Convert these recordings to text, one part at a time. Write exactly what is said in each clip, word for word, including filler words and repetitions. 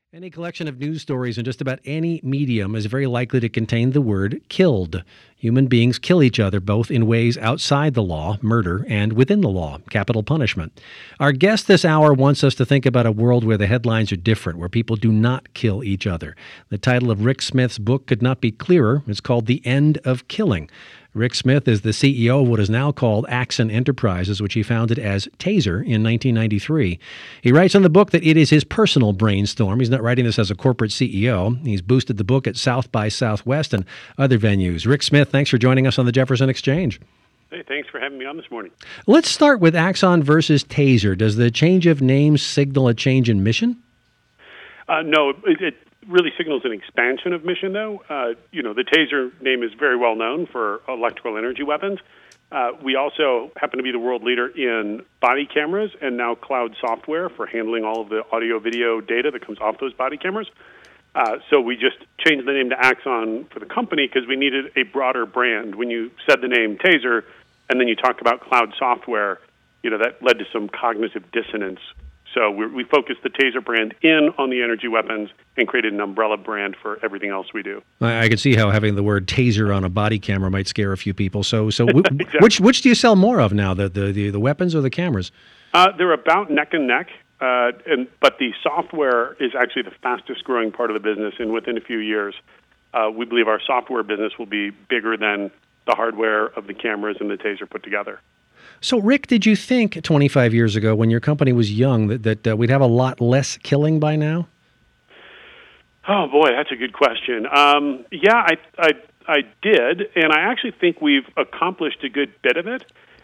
Any collection of news stories in just about any medium is very likely to contain the word killed. Human beings kill each other both in ways outside the law, murder, and within the law, capital punishment. Our guest this hour wants us to think about a world where the headlines are different, where people do not kill each other. The title of Rick Smith's book could not be clearer. It's called The End of Killing. Rick Smith is the C E O of what is now called Axon Enterprises, which he founded as Taser in nineteen ninety-three. He writes in the book that it is his personal brainstorm. He's not writing this as a corporate C E O. He's boosted the book at South by Southwest and other venues. Rick Smith, thanks for joining us on the Jefferson Exchange. Hey, thanks for having me on this morning. Let's start with Axon versus Taser. Does the change of name signal a change in mission? Uh, no, it, it really signals an expansion of mission, though. Uh, you know, the Taser name is very well known for electrical energy weapons. Uh, we also happen to be the world leader in body cameras and now cloud software for handling all of the audio-video data that comes off those body cameras. Uh, so we just changed the name to Axon for the company because we needed a broader brand. When you said the name Taser and then you talked about cloud software, you know, that led to some cognitive dissonance. So we, we focused the Taser brand in on the energy weapons and created an umbrella brand for everything else we do. I, I can see how having the word Taser on a body camera might scare a few people. So, so w- exactly. which which do you sell more of now, the the, the, the weapons or the cameras? Uh, they're about neck and neck, uh, and but the software is actually the fastest growing part of the business. And within a few years, uh, we believe our software business will be bigger than the hardware of the cameras and the Taser put together. So, Rick, did you think twenty-five years ago, when your company was young, that, that uh, we'd have a lot less killing by now? Oh, boy, that's a good question. Um, yeah, I, I, I did, and I actually think we've accomplished a good bit of it.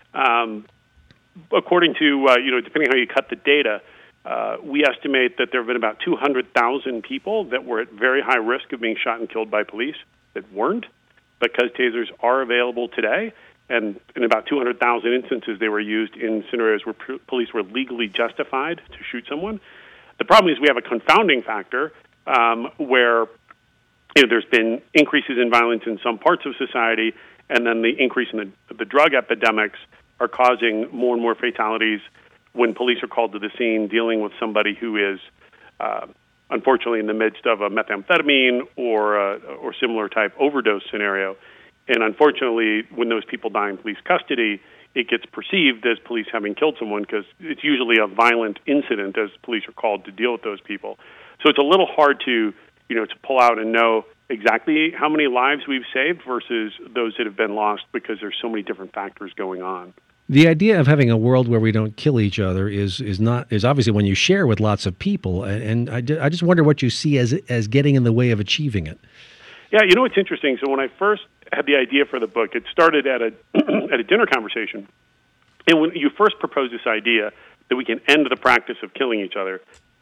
Um, according to, uh, you know, depending on how you cut the data, uh, we estimate that there have been about two hundred thousand people that were at very high risk of being shot and killed by police that weren't, because Tasers are available today. And in about two hundred thousand instances, they were used in scenarios where p- police were legally justified to shoot someone. The problem is we have a confounding factor um, where you know, there's been increases in violence in some parts of society, and then the increase in the, the drug epidemics are causing more and more fatalities when police are called to the scene dealing with somebody who is uh, unfortunately in the midst of a methamphetamine or, a, or similar type overdose scenario. And unfortunately, when those people die in police custody, it gets perceived as police having killed someone because it's usually a violent incident as police are called to deal with those people. So it's a little hard to, you know, to pull out and know exactly how many lives we've saved versus those that have been lost because there's so many different factors going on. The idea of having a world where we don't kill each other is is not is obviously when you share with lots of people, and I, I just wonder what you see as as getting in the way of achieving it. Yeah, you know, it's interesting. So when I first had the idea for the book, it started at a at a dinner conversation. And when you first proposed this idea that we can end the practice of killing each other,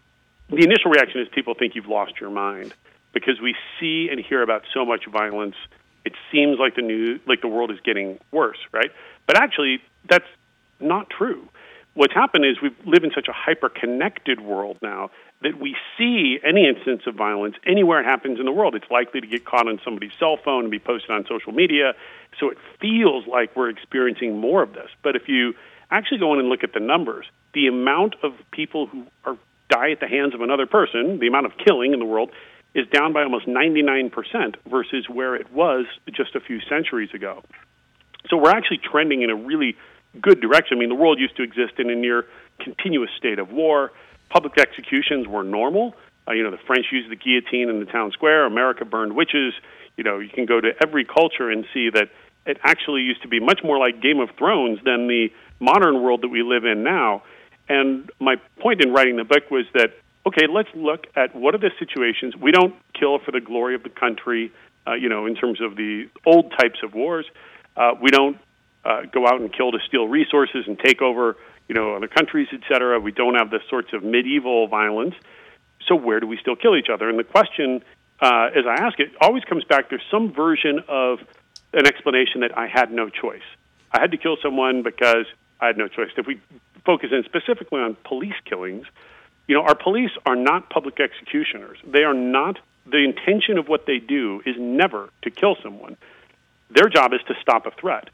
the initial reaction is people think you've lost your mind because we see and hear about so much violence. It seems like the new like the world is getting worse, right? But actually, that's not true. What's happened is we live in such a hyper-connected world now that we see any instance of violence anywhere it happens in the world. It's likely to get caught on somebody's cell phone and be posted on social media. So it feels like we're experiencing more of this. But if you actually go in and look at the numbers, the amount of people who are die at the hands of another person, the amount of killing in the world, is down by almost ninety-nine percent versus where it was just a few centuries ago. So we're actually trending in a really good direction. I mean, the world used to exist in a near continuous state of war. Public executions were normal. Uh, you know, the French used the guillotine in the town square. America burned witches. You know, you can go to every culture and see that it actually used to be much more like Game of Thrones than the modern world that we live in now. And my point in writing the book was that, okay, let's look at what are the situations. We don't kill for the glory of the country, uh, you know, in terms of the old types of wars. Uh, we don't uh, go out and kill to steal resources and take over, you know, other countries, et cetera. We don't have the sorts of medieval violence. So where do we still kill each other? And the question, uh, as I ask it, always comes back, there's some version of an explanation that I had no choice. I had to kill someone because I had no choice. If we focus in specifically on police killings, you know, our police are not public executioners. They are not, the intention of what they do is never to kill someone. Their job is to stop a threat.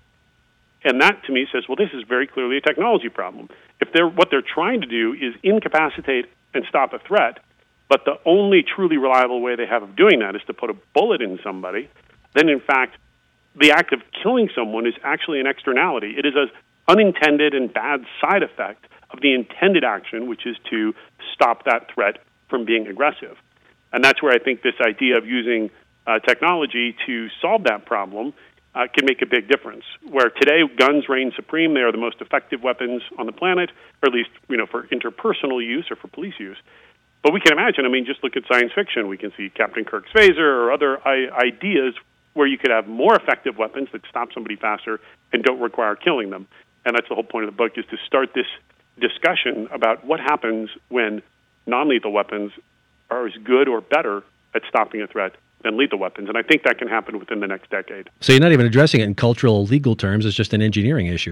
And that, to me, says, well, this is very clearly a technology problem. If they're what they're trying to do is incapacitate and stop a threat, but the only truly reliable way they have of doing that is to put a bullet in somebody, then in fact, the act of killing someone is actually an externality. It is an unintended and bad side effect of the intended action, which is to stop that threat from being aggressive. And that's where I think this idea of using uh, technology to solve that problem uh, can make a big difference. Where today guns reign supreme, they are the most effective weapons on the planet, or at least, you know, for interpersonal use or for police use. But we can imagine, I mean, just look at science fiction. We can see Captain Kirk's phaser or other I- ideas where you could have more effective weapons that stop somebody faster and don't require killing them. And that's the whole point of the book, is to start this discussion about what happens when non-lethal weapons are as good or better at stopping a threat than lethal weapons. And I think that can happen within the next decade. So you're not even addressing it in cultural, legal terms. It's just an engineering issue.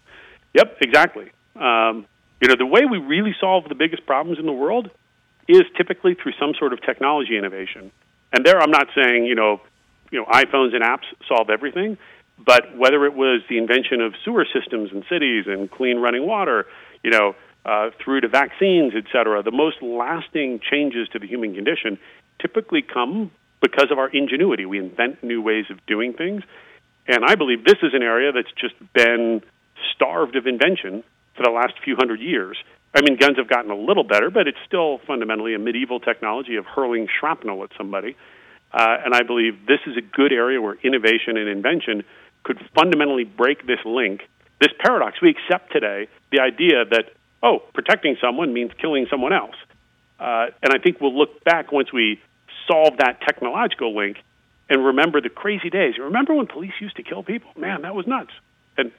Yep, exactly. Um, you know, the way we really solve the biggest problems in the world is typically through some sort of technology innovation. And there I'm not saying, you know, you know, iPhones and apps solve everything, but whether it was the invention of sewer systems in cities and clean running water, you know, uh, through to vaccines, et cetera, the most lasting changes to the human condition typically come because of our ingenuity. We invent new ways of doing things. And I believe this is an area that's just been starved of invention for the last few hundred years. I mean, guns have gotten a little better, but it's still fundamentally a medieval technology of hurling shrapnel at somebody. Uh, and I believe this is a good area where innovation and invention could fundamentally break this link, this paradox. We accept today the idea that, oh, protecting someone means killing someone else. Uh, and I think we'll look back once we solve that technological link and remember the crazy days. Remember when police used to kill people? Man, that was nuts. And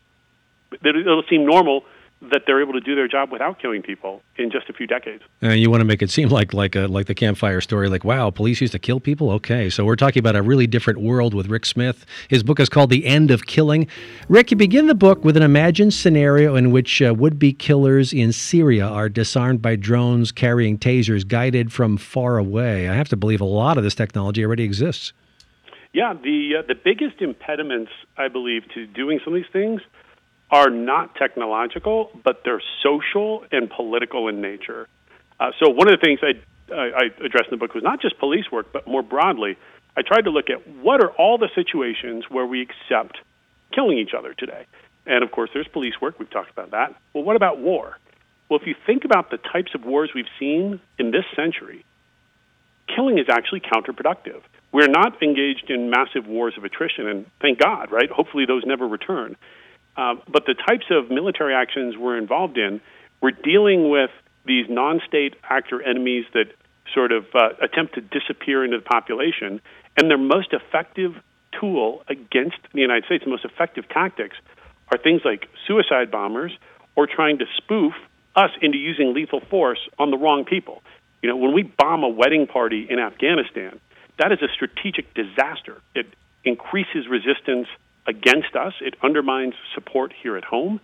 it'll seem normal that they're able to do their job without killing people in just a few decades. And you want to make it seem like like a, like the campfire story, like, wow, police used to kill people? Okay, so we're talking about a really different world with Rick Smith. His book is called The End of Killing. Rick, you begin the book with an imagined scenario in which uh, would-be killers in Syria are disarmed by drones carrying tasers guided from far away. I have to believe a lot of this technology already exists. Yeah, the uh, the biggest impediments, I believe, to doing some of these things are not technological, but they're social and political in nature. Uh, so one of the things I, I, I addressed in the book was not just police work, but more broadly, I tried to look at what are all the situations where we accept killing each other today. And, of course, there's police work. We've talked about that. Well, what about war? Well, if you think about the types of wars we've seen in this century, killing is actually counterproductive. We're not engaged in massive wars of attrition, and thank God, right? Hopefully those never return. Uh, but the types of military actions we're involved in, we're dealing with these non-state actor enemies that sort of uh, attempt to disappear into the population, and their most effective tool against the United States, the most effective tactics, are things like suicide bombers or trying to spoof us into using lethal force on the wrong people. You know, when we bomb a wedding party in Afghanistan, that is a strategic disaster. It increases resistance against us. It undermines support here at home.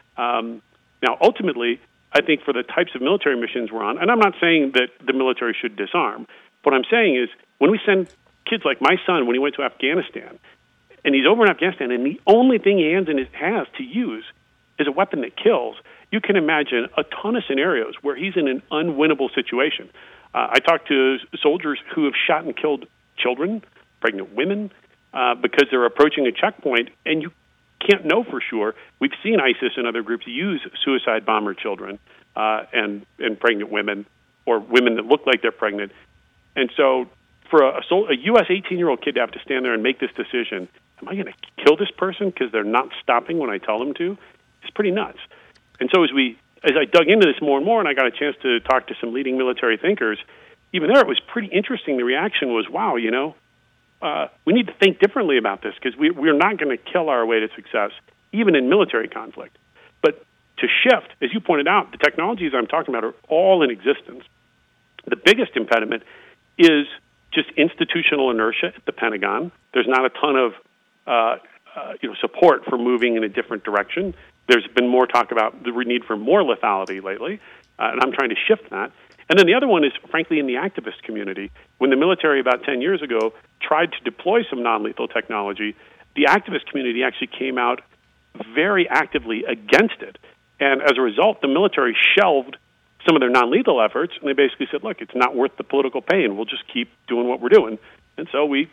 Um, now, ultimately, I think for the types of military missions we're on, and I'm not saying that the military should disarm, what I'm saying is when we send kids like my son, when he went to Afghanistan, and he's over in Afghanistan, and the only thing he has in his has to use is a weapon that kills, you can imagine a ton of scenarios where he's in an unwinnable situation. Uh, I talked to soldiers who have shot and killed children, pregnant women, Uh, because they're approaching a checkpoint, and you can't know for sure. We've seen ISIS and other groups use suicide bomber children uh, and, and pregnant women or women that look like they're pregnant. And so for a, a U S eighteen-year-old kid to have to stand there and make this decision, am I going to kill this person because they're not stopping when I tell them to? It's pretty nuts. And so as we, as I dug into this more and more and I got a chance to talk to some leading military thinkers, even there it was pretty interesting. The reaction was, wow, you know, Uh, we need to think differently about this because we, we're not going to kill our way to success, even in military conflict. But to shift, as you pointed out, the technologies I'm talking about are all in existence. The biggest impediment is just institutional inertia at the Pentagon. There's not a ton of uh, uh, you know, support for moving in a different direction. There's been more talk about the need for more lethality lately, uh, and I'm trying to shift that. And then the other one is, frankly, in the activist community. When the military about ten years ago tried to deploy some non-lethal technology, the activist community actually came out very actively against it. And as a result, the military shelved some of their non-lethal efforts, and they basically said, look, it's not worth the political pain. We'll just keep doing what we're doing. And so we,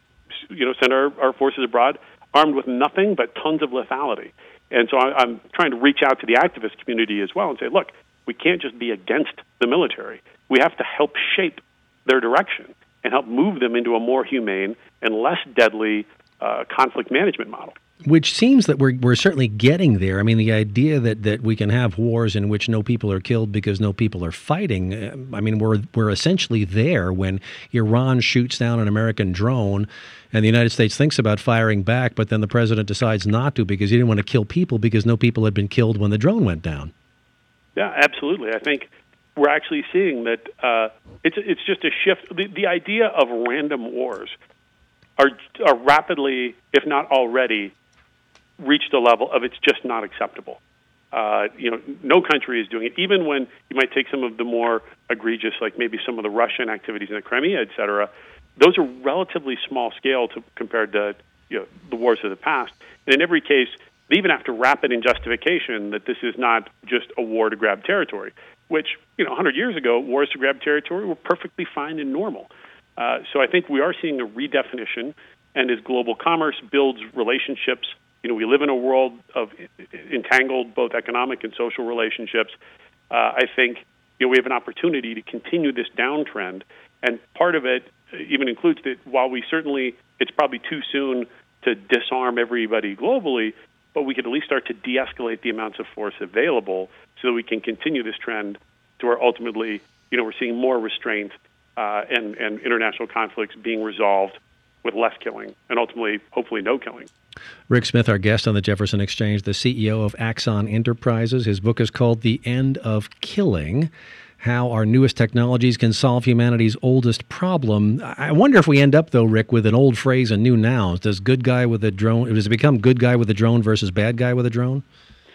you know, send our, our forces abroad armed with nothing but tons of lethality. And so I, I'm trying to reach out to the activist community as well and say, look, we can't just be against the military. We have to help shape their direction and help move them into a more humane and less deadly uh, conflict management model. Which seems that we're we're certainly getting there. I mean, the idea that, that we can have wars in which no people are killed because no people are fighting. I mean, we're we're essentially there when Iran shoots down an American drone, and the United States thinks about firing back, but then the president decides not to because he didn't want to kill people because no people had been killed when the drone went down. Yeah, absolutely. I think we're actually seeing that uh, it's it's just a shift. The, the idea of random wars are are rapidly, if not already, reached a level of it's just not acceptable. Uh, you know, no country is doing it. Even when you might take some of the more egregious, like maybe some of the Russian activities in the Crimea, et cetera, those are relatively small scale to, compared to you know, the wars of the past. And in every case, they even have to wrap it in justification that this is not just a war to grab territory, which, you know, one hundred years ago, wars to grab territory were perfectly fine and normal. Uh, so I think we are seeing a redefinition, and as global commerce builds relationships, you know, we live in a world of entangled both economic and social relationships. Uh, I think you know we have an opportunity to continue this downtrend, and part of it even includes that while we certainly it's probably too soon to disarm everybody globally, but we could at least start to de-escalate the amounts of force available so that we can continue this trend to where ultimately you know we're seeing more restraint uh, and and international conflicts being resolved with less killing and ultimately hopefully no killing. Rick Smith, our guest on the Jefferson Exchange, the C E O of Axon Enterprises. His book is called The End of Killing, How Our Newest Technologies Can Solve Humanity's Oldest Problem. I wonder if we end up, though, Rick, with an old phrase and new nouns. Does good guy with a drone, does it become good guy with a drone versus bad guy with a drone?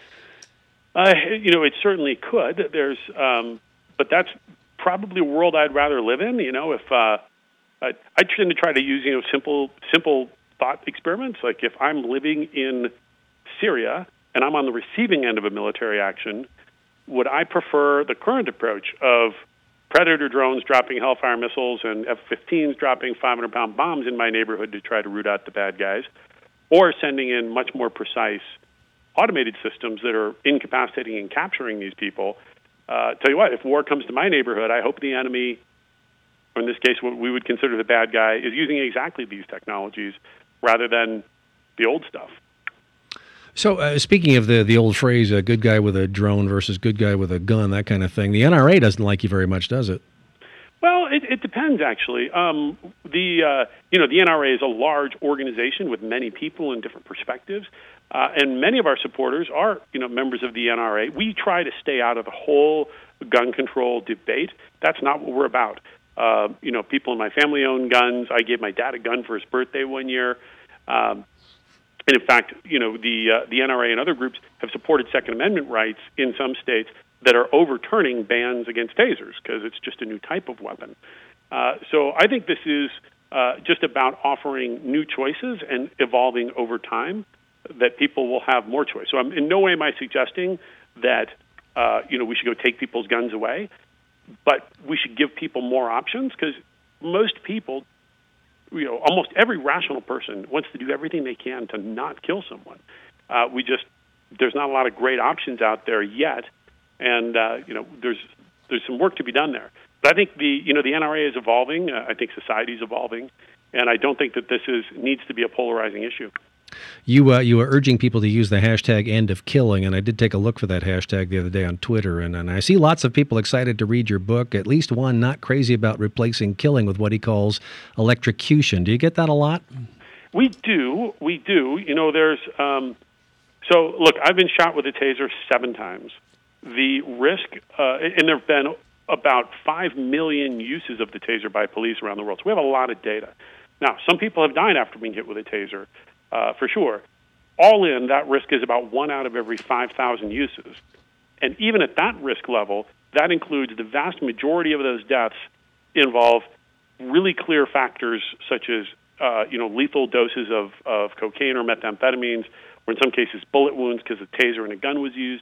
Uh, you know, it certainly could. There's, um, but that's probably a world I'd rather live in. You know, if uh, I, I tend to try to use, you know, simple, simple thought experiments. Like if I'm living in Syria and I'm on the receiving end of a military action, would I prefer the current approach of Predator drones dropping Hellfire missiles and F fifteens dropping five hundred pound bombs in my neighborhood to try to root out the bad guys, or sending in much more precise automated systems that are incapacitating and capturing these people? Uh, tell you what, if war comes to my neighborhood, I hope the enemy, or in this case what we would consider the bad guy, is using exactly these technologies rather than the old stuff. So uh, speaking of the the old phrase, a good guy with a drone versus good guy with a gun, that kind of thing, the N R A doesn't like you very much, does it? Well, it, it depends, actually. Um, the uh, you know the N R A is a large organization with many people and different perspectives, uh, and many of our supporters are you know members of the N R A. We try to stay out of the whole gun control debate. That's not what we're about. Uh, you know, people in my family own guns. I gave my dad a gun for his birthday one year. Um, and in fact, you know, the uh, the N R A and other groups have supported Second Amendment rights in some states that are overturning bans against tasers because it's just a new type of weapon. Uh, so I think this is uh, just about offering new choices and evolving over time that people will have more choice. So I'm, in no way am I suggesting that, uh, you know, we should go take people's guns away. But we should give people more options because most people, you know, almost every rational person wants to do everything they can to not kill someone. Uh, we just, there's not a lot of great options out there yet. And, uh, you know, there's there's some work to be done there. But I think the, you know, the N R A is evolving. Uh, I think society is evolving. And I don't think that this is needs to be a polarizing issue. You uh, you were urging people to use the hashtag end of killing, and I did take a look for that hashtag the other day on Twitter, and, and I see lots of people excited to read your book, at least one not crazy about replacing killing with what he calls electrocution. Do you get that a lot? We do. We do. You know, there's... Um, so, look, I've been shot with a taser seven times. The risk... Uh, and there have been about five million uses of the taser by police around the world, so we have a lot of data. Now, some people have died after being hit with a taser. Uh, for sure. All in, that risk is about one out of every five thousand uses. And even at that risk level, that includes the vast majority of those deaths involve really clear factors such as, uh, you know, lethal doses of, of cocaine or methamphetamines, or in some cases bullet wounds because a taser and a gun was used.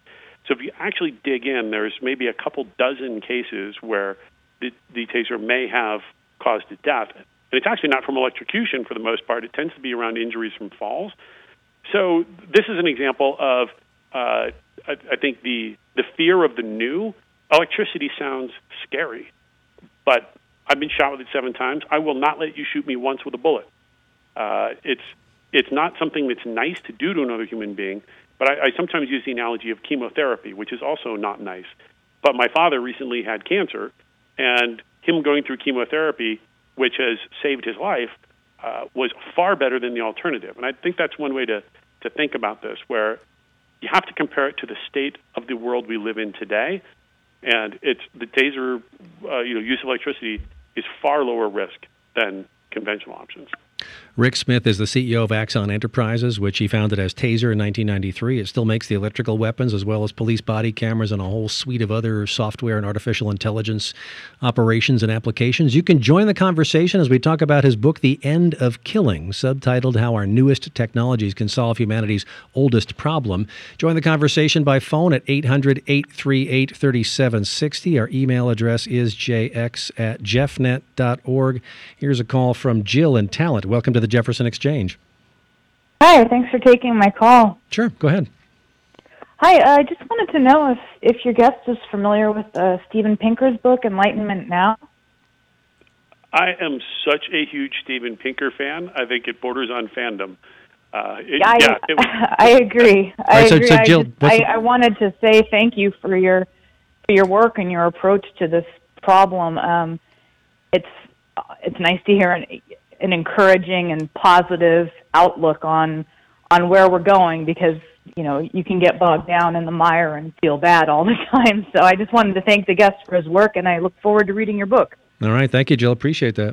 So if you actually dig in, there's maybe a couple dozen cases where the, the taser may have caused a death. And it's actually not from electrocution for the most part. It tends to be around injuries from falls. So this is an example of, uh, I, I think, the, the fear of the new. Electricity sounds scary, but I've been shot with it seven times. I will not let you shoot me once with a bullet. Uh, it's it's not something that's nice to do to another human being, but I, I sometimes use the analogy of chemotherapy, which is also not nice. But my father recently had cancer, and him going through chemotherapy, which has saved his life, uh, was far better than the alternative. And I think that's one way to, to think about this, where you have to compare it to the state of the world we live in today. And it's the taser, uh, you know, use of electricity is far lower risk than conventional options. Rick Smith is the C E O of Axon Enterprises, which he founded as Taser in nineteen ninety-three. It still makes the electrical weapons as well as police body cameras and a whole suite of other software and artificial intelligence operations and applications. You can join the conversation as we talk about his book, The End of Killing, subtitled How Our Newest Technologies Can Solve Humanity's Oldest Problem. Join the conversation by phone at eight hundred, eight three eight, three seven six zero. Our email address is j x at jeffnet dot org. Here's a call from Jill in Talent. Welcome to the Jefferson Exchange. Hi, thanks for taking my call. Sure, go ahead. Hi, uh, I just wanted to know if, if your guest is familiar with uh, Steven Pinker's book, Enlightenment Now. I am such a huge Steven Pinker fan. I think it borders on fandom. Uh, it, I, yeah, it, I agree. I right, so, agree. so Jill, I, just, I, I wanted to say thank you for your for your work and your approach to this problem. Um, it's it's nice to hear an, an encouraging and positive outlook on on where we're going, because you know you can get bogged down in the mire and feel bad all the time. So I just wanted to thank the guest for his work, and I look forward to reading your book. All right, thank you, Jill. Appreciate that.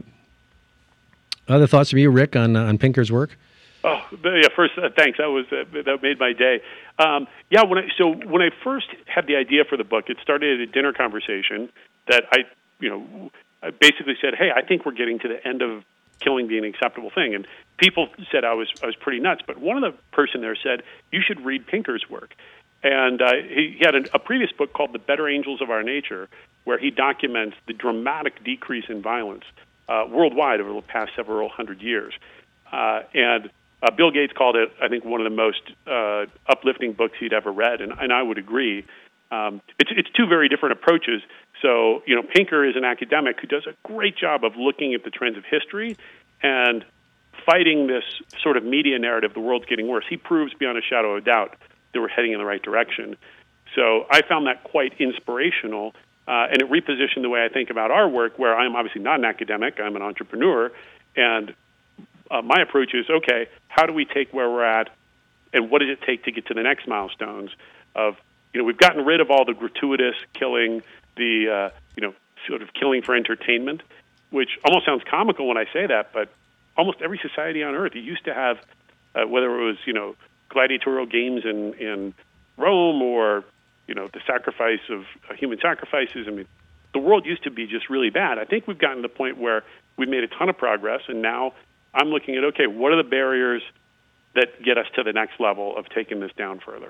Other thoughts from you, Rick, on uh, on Pinker's work? Oh, yeah. First, uh, thanks. That was uh, that made my day. Um, yeah. When I, so when I first had the idea for the book, it started at a dinner conversation that I, you know, I basically said, "Hey, I think we're getting to the end of killing being an acceptable thing," and people said I was I was pretty nuts. But one of the person there said, "You should read Pinker's work," and uh, he, he had a, a previous book called "The Better Angels of Our Nature," where he documents the dramatic decrease in violence uh, worldwide over the past several hundred years, uh, and Uh, Bill Gates called it, I think, one of the most uh, uplifting books he'd ever read, and, and I would agree. Um, it's, it's two very different approaches. So, you know, Pinker is an academic who does a great job of looking at the trends of history and fighting this sort of media narrative, the world's getting worse. He proves beyond a shadow of a doubt that we're heading in the right direction. So I found that quite inspirational, uh, and it repositioned the way I think about our work, where I'm obviously not an academic, I'm an entrepreneur, and Uh, my approach is, okay, how do we take where we're at, and what does it take to get to the next milestones of, you know, we've gotten rid of all the gratuitous killing, the, uh, you know, sort of killing for entertainment, which almost sounds comical when I say that, but almost every society on earth, it used to have, uh, whether it was, you know, gladiatorial games in, in Rome or, you know, the sacrifice of uh, human sacrifices. I mean, the world used to be just really bad. I think we've gotten to the point where we've made a ton of progress, and now I'm looking at, okay, what are the barriers that get us to the next level of taking this down further?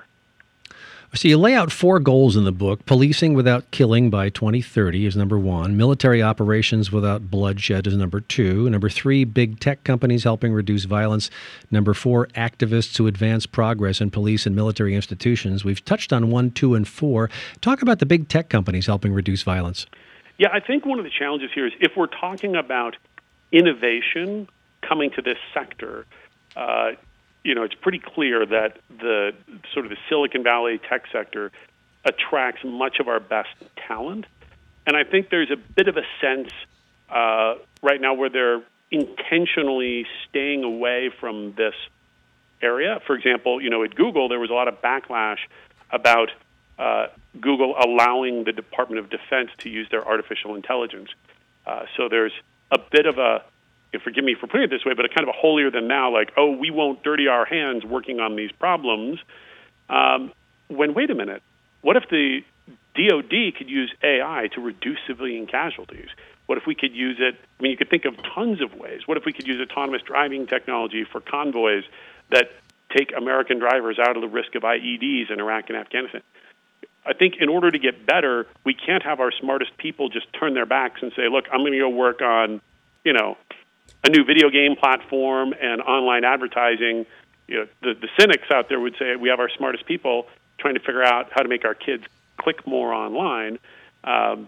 So you lay out four goals in the book. Policing without killing by twenty thirty is number one. Military operations without bloodshed is number two. Number three, big tech companies helping reduce violence. Number four, activists who advance progress in police and military institutions. We've touched on one, two, and four. Talk about the big tech companies helping reduce violence. Yeah, I think one of the challenges here is if we're talking about innovation coming to this sector, uh, you know, it's pretty clear that the sort of the Silicon Valley tech sector attracts much of our best talent. And I think there's a bit of a sense uh, right now where they're intentionally staying away from this area. For example, you know, at Google, there was a lot of backlash about uh, Google allowing the Department of Defense to use their artificial intelligence. Uh, so there's a bit of a, forgive me for putting it this way, but a kind of a holier than thou, like, oh, we won't dirty our hands working on these problems. Um, when, wait a minute, what if the D O D could use A I to reduce civilian casualties? What if we could use it, I mean, you could think of tons of ways. What if we could use autonomous driving technology for convoys that take American drivers out of the risk of I E Ds in Iraq and Afghanistan? I think in order to get better, we can't have our smartest people just turn their backs and say, look, I'm going to go work on, you know, a new video game platform and online advertising. You know, the, the cynics out there would say we have our smartest people trying to figure out how to make our kids click more online. Um,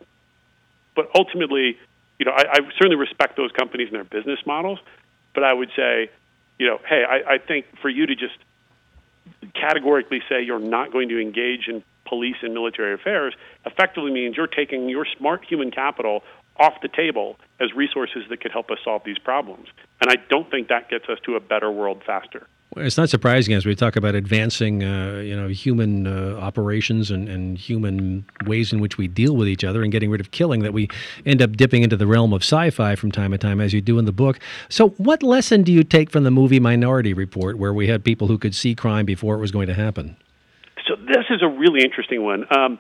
but ultimately, you know, I, I certainly respect those companies and their business models, but I would say, you know, hey, I, I think for you to just categorically say you're not going to engage in police and military affairs effectively means you're taking your smart human capital off the table as resources that could help us solve these problems. And I don't think that gets us to a better world faster. It's not surprising as we talk about advancing, uh, you know, human uh, operations and, and human ways in which we deal with each other and getting rid of killing that we end up dipping into the realm of sci-fi from time to time, as you do in the book. So what lesson do you take from the movie Minority Report, where we had people who could see crime before it was going to happen? So this is a really interesting one. Um,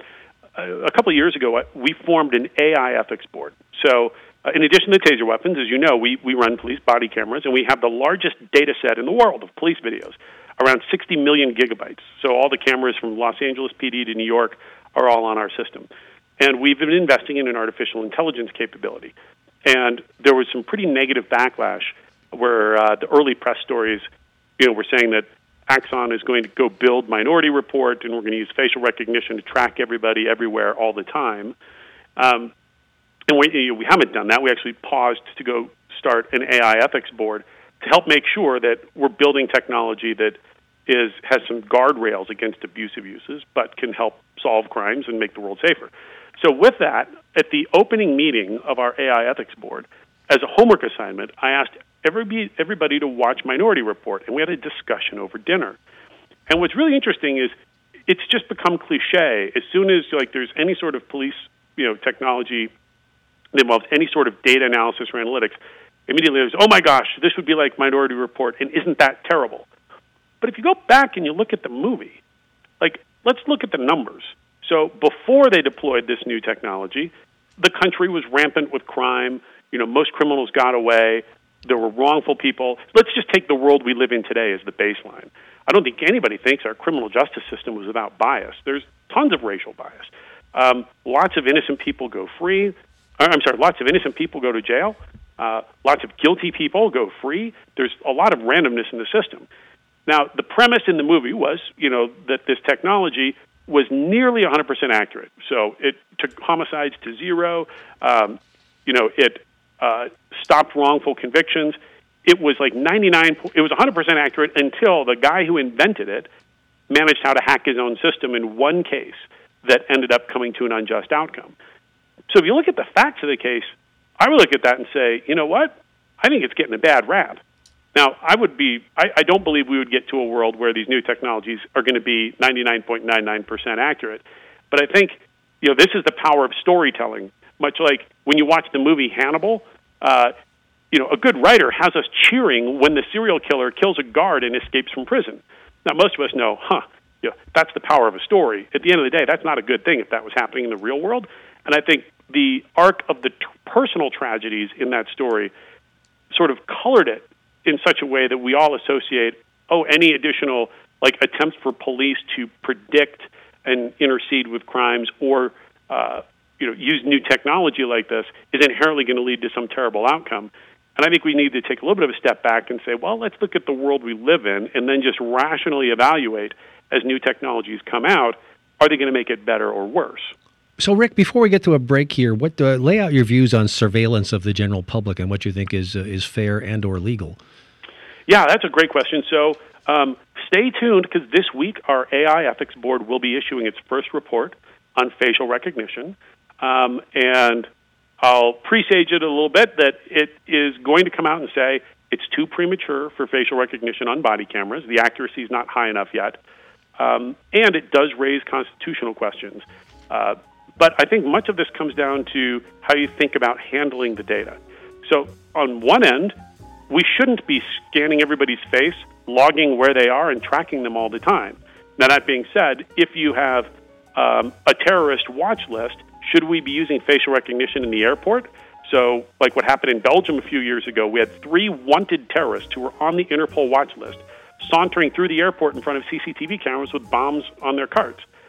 a couple of years ago, we formed an A I ethics board. So Uh, in addition to taser weapons, as you know, we, we run police body cameras, and we have the largest data set in the world of police videos, around sixty million gigabytes. So all the cameras from Los Angeles P D to New York are all on our system. And we've been investing in an artificial intelligence capability. And there was some pretty negative backlash where uh, the early press stories, you know, were saying that Axon is going to go build Minority Report, and we're going to use facial recognition to track everybody everywhere all the time. Um, And we, we haven't done that. We actually paused to go start an A I ethics board to help make sure that we're building technology that is has some guardrails against abusive uses, but can help solve crimes and make the world safer. So with that, at the opening meeting of our A I ethics board, as a homework assignment, I asked everybody, everybody to watch Minority Report, and we had a discussion over dinner. And what's really interesting is it's just become cliche. As soon as like there's any sort of police, you know, technology that involves any sort of data analysis or analytics, immediately there's, oh my gosh, this would be like Minority Report, and isn't that terrible? But if you go back and you look at the movie, like, let's look at the numbers. So before they deployed this new technology, the country was rampant with crime. You know, most criminals got away. There were wrongful people. Let's just take the world we live in today as the baseline. I don't think anybody thinks our criminal justice system was without bias. There's tons of racial bias. Um, lots of innocent people go free. I'm sorry, lots of innocent people go to jail. Uh, lots of guilty people go free. There's a lot of randomness in the system. Now, the premise in the movie was, you know, that this technology was nearly one hundred percent accurate. So it took homicides to zero. Um, you know, it uh, stopped wrongful convictions. It was like ninety-nine. It was one hundred percent accurate until the guy who invented it managed how to hack his own system in one case that ended up coming to an unjust outcome. So if you look at the facts of the case, I would look at that and say, you know what? I think it's getting a bad rap. Now, I would be, I, I don't believe we would get to a world where these new technologies are going to be ninety-nine point nine nine percent accurate. But I think, you know, this is the power of storytelling. Much like when you watch the movie Hannibal, uh, you know, a good writer has us cheering when the serial killer kills a guard and escapes from prison. Now, most of us know, huh, you know, that's the power of a story. At the end of the day, that's not a good thing if that was happening in the real world. And I think the arc of the t- personal tragedies in that story sort of colored it in such a way that we all associate, oh, any additional like attempts for police to predict and intercede with crimes or uh, you know use new technology like this is inherently going to lead to some terrible outcome. And I think we need to take a little bit of a step back and say, well, let's look at the world we live in and then just rationally evaluate as new technologies come out, are they going to make it better or worse? So, Rick, before we get to a break here, what uh, lay out your views on surveillance of the general public and what you think is uh, is fair and or legal? Yeah, that's a great question. So um, stay tuned because this week our A I ethics board will be issuing its first report on facial recognition. Um, and I'll presage it a little bit that it is going to come out and say it's too premature for facial recognition on body cameras. The accuracy is not high enough yet. Um, and it does raise constitutional questions. Uh, But I think much of this comes down to how you think about handling the data. So on one end, we shouldn't be scanning everybody's face, logging where they are, and tracking them all the time. Now, that being said, if you have um, a terrorist watch list, should we be using facial recognition in the airport? So like what happened in Belgium a few years ago, we had three wanted terrorists who were on the Interpol watch list sauntering through the airport in front of C C T V cameras with bombs on their carts.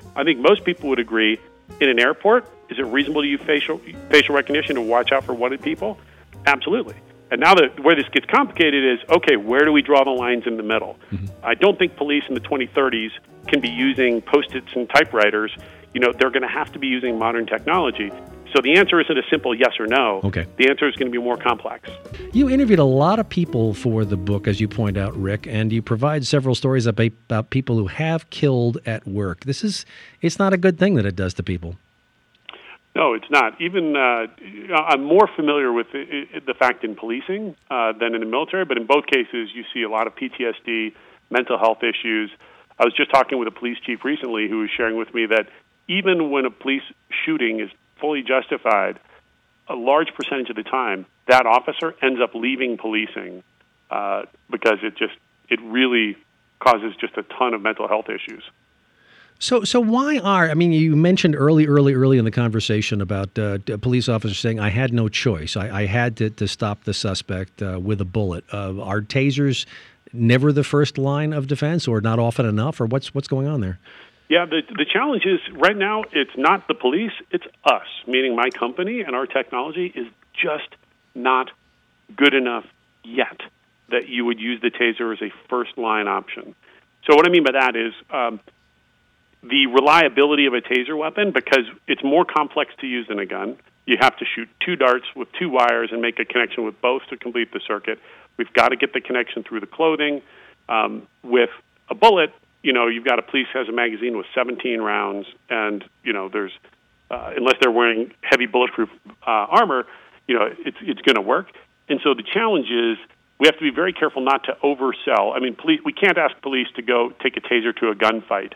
I think most people would agree, in an airport, is it reasonable to use facial facial recognition to watch out for wanted people? Absolutely. And now that where this gets complicated is, okay, where do we draw the lines in the middle? Mm-hmm. I don't think police in the twenty thirties can be using Post-its and typewriters. You know, they're going to have to be using modern technology. So the answer isn't a simple yes or no. Okay. The answer is going to be more complex. You interviewed a lot of people for the book, as you point out, Rick, and you provide several stories about, about people who have killed at work. This is, it's not a good thing that it does to people. No, it's not. Even uh, I'm more familiar with the, the fact in policing uh, than in the military, but in both cases you see a lot of P T S D, mental health issues. I was just talking with a police chief recently who was sharing with me that even when a police shooting is fully justified, a large percentage of the time that officer ends up leaving policing uh, because it just it really causes just a ton of mental health issues. So, so why are, I mean, you mentioned early, early, early in the conversation about uh, a police officer saying, I had no choice. I, I had to, to stop the suspect uh, with a bullet. Uh, are tasers never the first line of defense, or not often enough, or what's what's going on there? Yeah, the the challenge is right now it's not the police, it's us, meaning my company and our technology is just not good enough yet that you would use the taser as a first-line option. So what I mean by that is um, the reliability of a taser weapon, because it's more complex to use than a gun. You have to shoot two darts with two wires and make a connection with both to complete the circuit. We've got to get the connection through the clothing. Um, with a bullet, you know, you've got a police has a magazine with seventeen rounds, and, you know, there's, uh, unless they're wearing heavy bulletproof uh, armor, you know, it's it's going to work. And so the challenge is we have to be very careful not to oversell. I mean, police, we can't ask police to go take a taser to a gunfight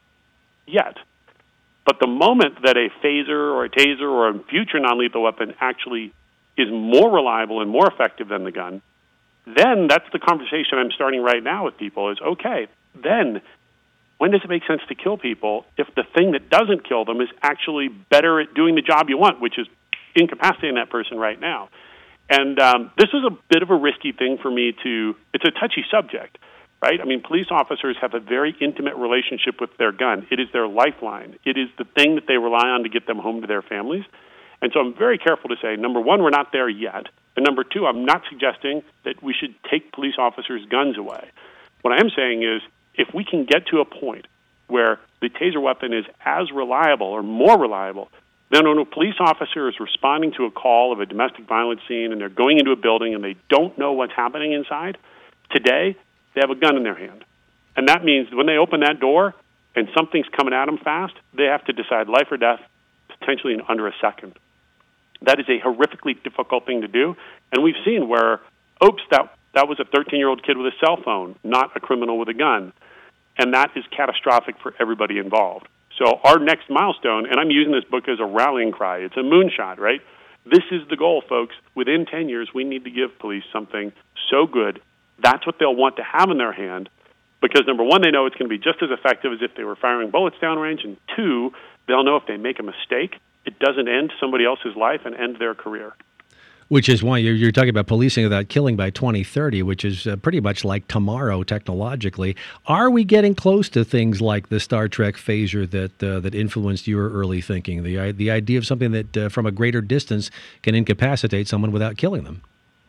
yet. But the moment that a phaser or a taser or a future non-lethal weapon actually is more reliable and more effective than the gun, then that's the conversation I'm starting right now with people is, okay, then when does it make sense to kill people if the thing that doesn't kill them is actually better at doing the job you want, which is incapacitating that person right now? And um, this is a bit of a risky thing for me to, it's a touchy subject, right? I mean, police officers have a very intimate relationship with their gun. It is their lifeline. It is the thing that they rely on to get them home to their families. And so I'm very careful to say, number one, we're not there yet. And number two, I'm not suggesting that we should take police officers' guns away. What I am saying is, if we can get to a point where the taser weapon is as reliable or more reliable, then when a police officer is responding to a call of a domestic violence scene and they're going into a building and they don't know what's happening inside, today they have a gun in their hand. And that means when they open that door and something's coming at them fast, they have to decide life or death potentially in under a second. That is a horrifically difficult thing to do. And we've seen where, oops, that, that was a thirteen-year-old kid with a cell phone, not a criminal with a gun. And that is catastrophic for everybody involved. So our next milestone, and I'm using this book as a rallying cry, it's a moonshot, right? This is the goal, folks. Within ten years, we need to give police something so good. That's what they'll want to have in their hand because, number one, they know it's going to be just as effective as if they were firing bullets downrange, and two, they'll know if they make a mistake, it doesn't end somebody else's life and end their career. Which is why you're, you're talking about policing without killing by twenty thirty, which is uh, pretty much like tomorrow technologically. Are we getting close to things like the Star Trek phaser that uh, that influenced your early thinking, the, the idea of something that uh, from a greater distance can incapacitate someone without killing them?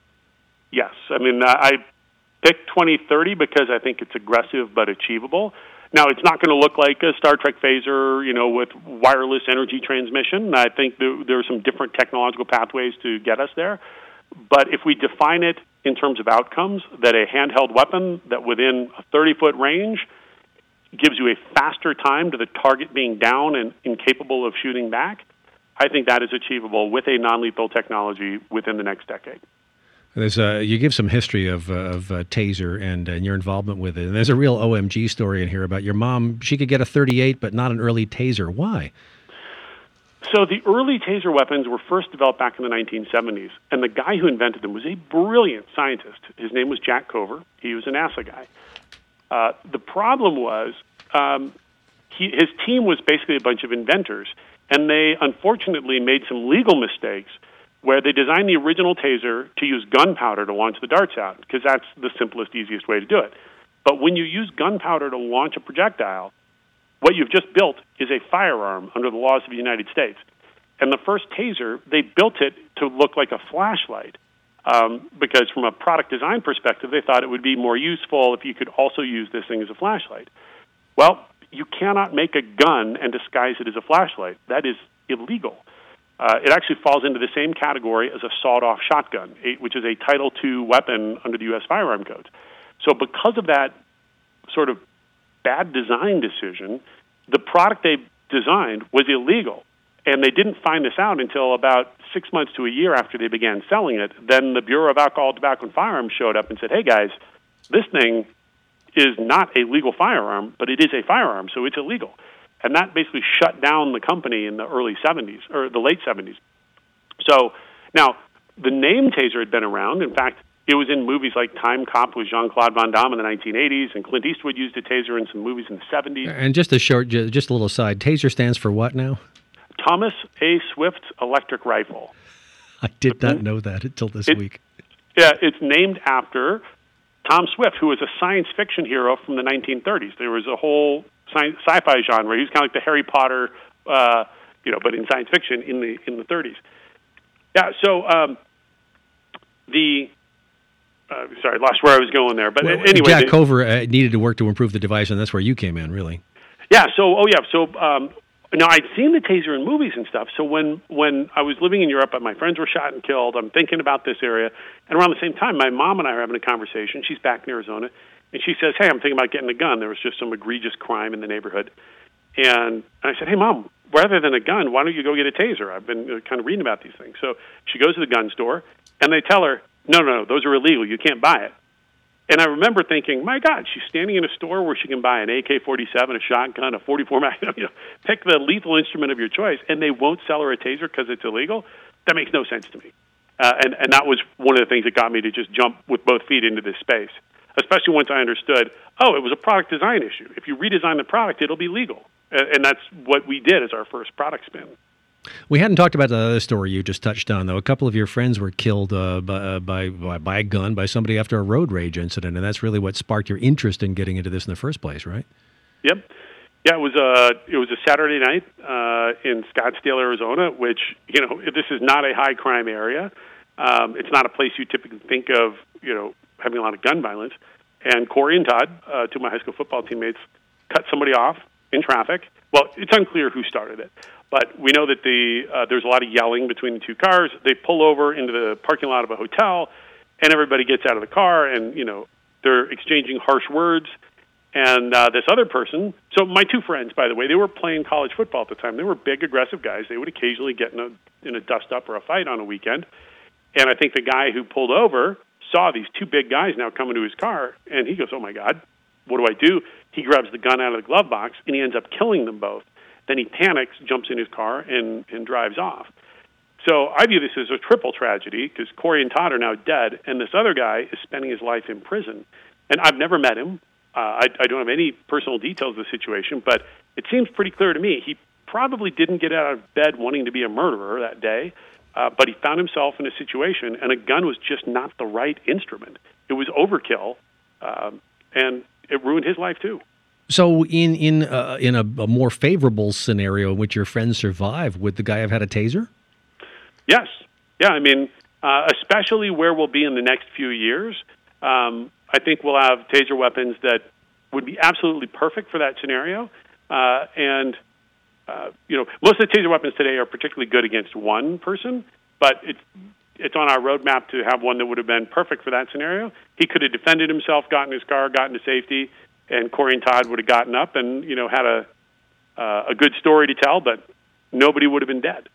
Yes. I mean, uh, I picked twenty thirty because I think it's aggressive but achievable. Now, it's not going to look like a Star Trek phaser, you know, with wireless energy transmission. I think there, there are some different technological pathways to get us there. But if we define it in terms of outcomes, that a handheld weapon that within a thirty-foot range gives you a faster time to the target being down and incapable of shooting back, I think that is achievable with a non-lethal technology within the next decade. There's a, you give some history of, uh, of uh, taser and, and your involvement with it. And there's a real O M G story in here about your mom. She could get a thirty-eight, but not an early taser. Why? So the early taser weapons were first developed back in the nineteen seventies. And the guy who invented them was a brilliant scientist. His name was Jack Cover. He was a NASA guy. Uh, the problem was um, he, his team was basically a bunch of inventors. And they unfortunately made some legal mistakes where they designed the original taser to use gunpowder to launch the darts out, because that's the simplest, easiest way to do it. But when you use gunpowder to launch a projectile, what you've just built is a firearm under the laws of the United States. And the first taser, they built it to look like a flashlight um, because from a product design perspective, they thought it would be more useful if you could also use this thing as a flashlight. Well, you cannot make a gun and disguise it as a flashlight. That is illegal. Uh, it actually falls into the same category as a sawed-off shotgun, a, which is a Title two weapon under the U S Firearm Code. So because of that sort of bad design decision, the product they designed was illegal. And they didn't find this out until about six months to a year after they began selling it. Then the Bureau of Alcohol, Tobacco, and Firearms showed up and said, hey, guys, this thing is not a legal firearm, but it is a firearm, so it's illegal. And that basically shut down the company in the early seventies, or the late seventies. So now, the name taser had been around. In fact, it was in movies like Time Cop with Jean-Claude Van Damme in the nineteen eighties, and Clint Eastwood used a taser in some movies in the seventies. And just a short, just a little side, taser stands for what now? Thomas A. Swift Electric Rifle. I did not know that until this it, week. Yeah, it's named after Tom Swift, who was a science fiction hero from the nineteen thirties. There was a whole sci- sci-fi genre. He was kind of like the Harry Potter, uh, you know, but in science fiction in the in the thirties. Yeah. So um, the uh, sorry, I lost where I was going there. But well, anyway, Jack the, Cover uh, needed to work to improve the device, and that's where you came in, really. Yeah. So oh yeah. So. Um, Now, I'd seen the taser in movies and stuff, so when, when I was living in Europe and my friends were shot and killed, I'm thinking about this area, and around the same time, my mom and I are having a conversation. She's back in Arizona, and she says, hey, I'm thinking about getting a gun. There was just some egregious crime in the neighborhood. And I said, hey, Mom, rather than a gun, why don't you go get a taser? I've been uh, kind of reading about these things. So she goes to the gun store, and they tell her, no, no, no, those are illegal. You can't buy it. And I remember thinking, my God, she's standing in a store where she can buy an A K forty-seven, a shotgun, a forty-four Magnum, you know, pick the lethal instrument of your choice, and they won't sell her a taser because it's illegal? That makes no sense to me. Uh, and, and that was one of the things that got me to just jump with both feet into this space, especially once I understood, oh, it was a product design issue. If you redesign the product, it'll be legal. And, and that's what we did as our first product spin. We hadn't talked about the other story you just touched on, though. A couple of your friends were killed uh, by, uh, by, by by a gun by somebody after a road rage incident, and that's really what sparked your interest in getting into this in the first place, right? Yep. Yeah, it was a it was a Saturday night uh, in Scottsdale, Arizona, which, you know, this is not a high crime area. Um, it's not a place you typically think of, you know, having a lot of gun violence. And Corey and Todd, uh, two of my high school football teammates, cut somebody off in traffic. Well, it's unclear who started it. But we know that the uh, there's a lot of yelling between the two cars. They pull over into the parking lot of a hotel, and everybody gets out of the car, and, you know, they're exchanging harsh words. And uh, this other person, so my two friends, by the way, they were playing college football at the time. They were big, aggressive guys. They would occasionally get in a, in a dust-up or a fight on a weekend. And I think the guy who pulled over saw these two big guys now coming to his car, and he goes, oh, my God, what do I do? He grabs the gun out of the glove box, and he ends up killing them both. Then he panics, jumps in his car, and, and drives off. So I view this as a triple tragedy because Corey and Todd are now dead, and this other guy is spending his life in prison. And I've never met him. Uh, I, I don't have any personal details of the situation, but it seems pretty clear to me he probably didn't get out of bed wanting to be a murderer that day, uh, but he found himself in a situation, and a gun was just not the right instrument. It was overkill, um, and it ruined his life too. So in in uh, in a, a more favorable scenario in which your friends survive, would the guy have had a taser? Yes. Yeah, I mean, uh, especially where we'll be in the next few years, um, I think we'll have taser weapons that would be absolutely perfect for that scenario. Uh, and, uh, you know, most of the taser weapons today are particularly good against one person, but it's, it's on our roadmap to have one that would have been perfect for that scenario. He could have defended himself, gotten his car, gotten to safety, and Corey and Todd would have gotten up and, you know, had a uh, a good story to tell, but nobody would have been dead.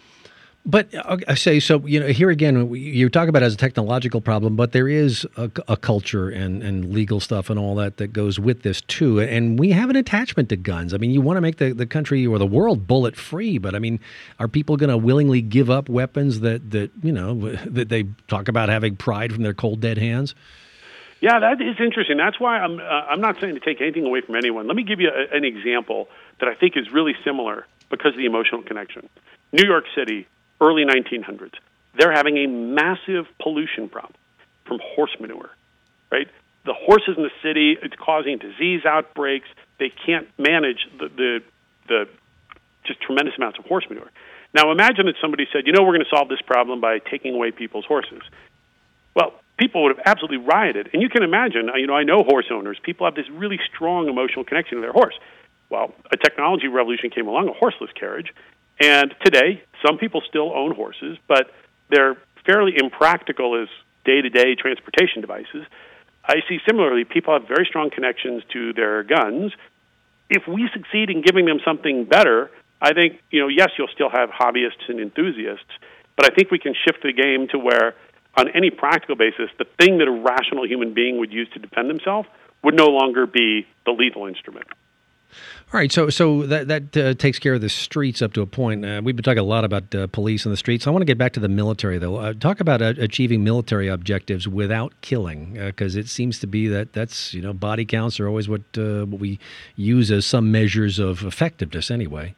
But I say, so, you know, here again, you talk about it as a technological problem, but there is a, a culture and, and legal stuff and all that that goes with this, too. And we have an attachment to guns. I mean, you want to make the, the country or the world bullet free, but I mean, are people going to willingly give up weapons that, that, you know, that they talk about having pride from their cold, dead hands? Yeah, that is interesting. That's why I'm uh, I'm not saying to take anything away from anyone. Let me give you a, an example that I think is really similar because of the emotional connection. New York City, early nineteen hundreds, they're having a massive pollution problem from horse manure, right? The horses in the city, it's causing disease outbreaks. they can't manage the, the, the just tremendous amounts of horse manure. Now, imagine that somebody said, you know, we're going to solve this problem by taking away people's horses. Well, people would have absolutely rioted. And you can imagine, you know, I know horse owners. People have this really strong emotional connection to their horse. Well, a technology revolution came along, a horseless carriage. And today, some people still own horses, but they're fairly impractical as day-to-day transportation devices. I see similarly, people have very strong connections to their guns. If we succeed in giving them something better, I think, you know, yes, you'll still have hobbyists and enthusiasts, but I think we can shift the game to where, on any practical basis, the thing that a rational human being would use to defend themselves would no longer be the lethal instrument. All right, so so that that uh, takes care of the streets up to a point. Uh, we've been talking a lot about uh, police and the streets. I want to get back to the military, though. Uh, talk about uh, achieving military objectives without killing, because uh, it seems to be that that's, you know, body counts are always what uh, what we use as some measures of effectiveness anyway.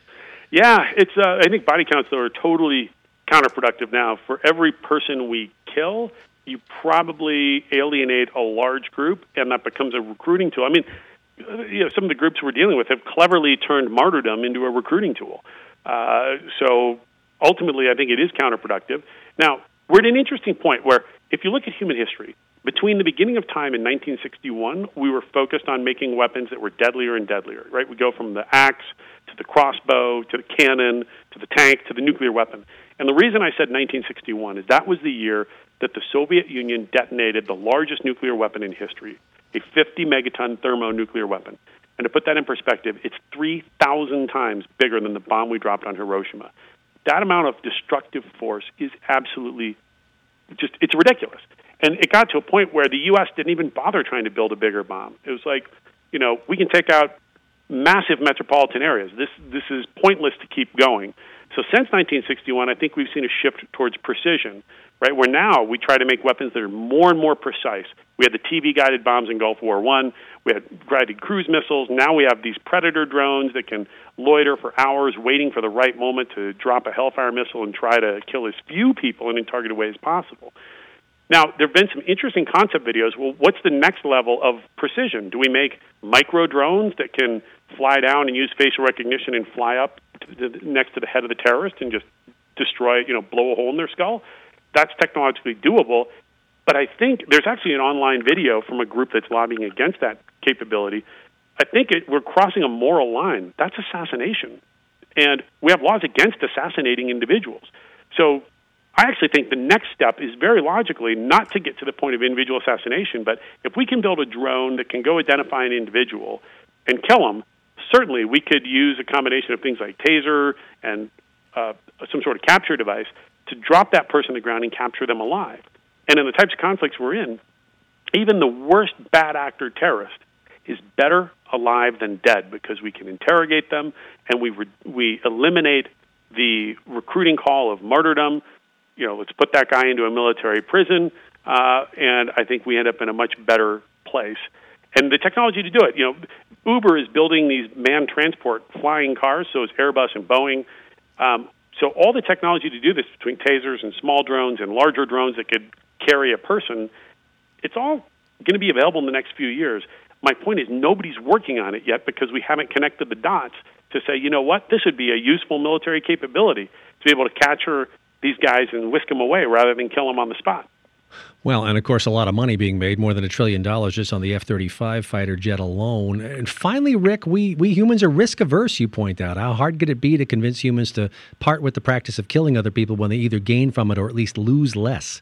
Yeah, it's. Uh, I think body counts, though, are totally counterproductive now. For every person we kill, you probably alienate a large group, and that becomes a recruiting tool. I mean, you know, some of the groups we're dealing with have cleverly turned martyrdom into a recruiting tool. Uh, so ultimately, I think it is counterproductive. Now, we're at an interesting point where if you look at human history, between the beginning of time in nineteen sixty-one, we were focused on making weapons that were deadlier and deadlier, right? We go from the axe to the crossbow to the cannon to the tank to the nuclear weapon. And the reason I said nineteen sixty-one is that was the year that the Soviet Union detonated the largest nuclear weapon in history, a fifty megaton thermonuclear weapon. And to put that in perspective, it's three thousand times bigger than the bomb we dropped on Hiroshima. That amount of destructive force is absolutely just, it's ridiculous. And it got to a point where the U S didn't even bother trying to build a bigger bomb. It was like, you know, we can take out massive metropolitan areas. This this is pointless to keep going. So since nineteen sixty-one, I think we've seen a shift towards precision, right? Where now we try to make weapons that are more and more precise. We had the T V-guided bombs in Gulf War One. We had guided cruise missiles. Now we have these Predator drones that can loiter for hours waiting for the right moment to drop a Hellfire missile and try to kill as few people in a targeted way as possible. Now, there have been some interesting concept videos. Well, what's the next level of precision? Do we make micro drones that can fly down and use facial recognition and fly up to the, next to the head of the terrorist and just destroy, you know, blow a hole in their skull? That's technologically doable. But I think there's actually an online video from a group that's lobbying against that capability. I think it, we're crossing a moral line. That's assassination. And we have laws against assassinating individuals. So I actually think the next step is very logically not to get to the point of individual assassination, but if we can build a drone that can go identify an individual and kill them, certainly we could use a combination of things like taser and uh, some sort of capture device to drop that person to the ground and capture them alive. And in the types of conflicts we're in, even the worst bad actor terrorist is better alive than dead because we can interrogate them and we re- we eliminate the recruiting call of martyrdom. You know, let's put that guy into a military prison, uh, and I think we end up in a much better place. And the technology to do it, you know, Uber is building these manned transport flying cars, so is Airbus and Boeing. Um, so all the technology to do this between tasers and small drones and larger drones that could carry a person, it's all going to be available in the next few years. My point is nobody's working on it yet because we haven't connected the dots to say, you know what, this would be a useful military capability to be able to capture these guys and whisk them away rather than kill them on the spot. Well, and of course, a lot of money being made, more than a trillion dollars just on the F thirty-five fighter jet alone. And finally, Rick, we, we humans are risk averse, you point out. How hard could it be to convince humans to part with the practice of killing other people when they either gain from it or at least lose less?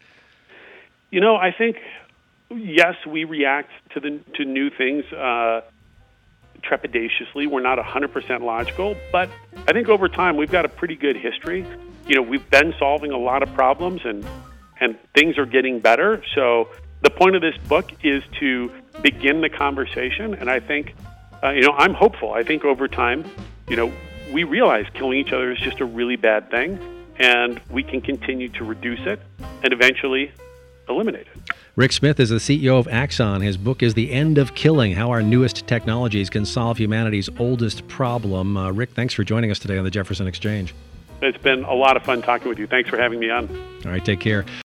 You know, I think, yes, we react to the to new things uh, trepidatiously. We're not one hundred percent logical, but I think over time we've got a pretty good history. You know, we've been solving a lot of problems and and things are getting better. So the point of this book is to begin the conversation, and I think, uh, you know, I'm hopeful. I think over time, you know, we realize killing each other is just a really bad thing, and we can continue to reduce it and eventually eliminate it. Rick Smith is the C E O of Axon. His book is The End of Killing, How Our Newest Technologies Can Solve Humanity's Oldest Problem. Uh, Rick, thanks for joining us today on the Jefferson Exchange. It's been a lot of fun talking with you. Thanks for having me on. All right, take care.